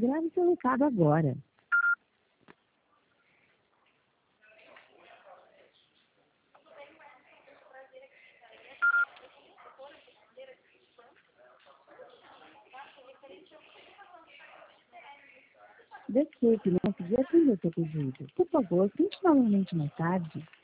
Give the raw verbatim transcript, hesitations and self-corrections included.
Grave seu recado agora. Desculpe, não consegui atender seu pedido. Por favor, tente novamente mais tarde.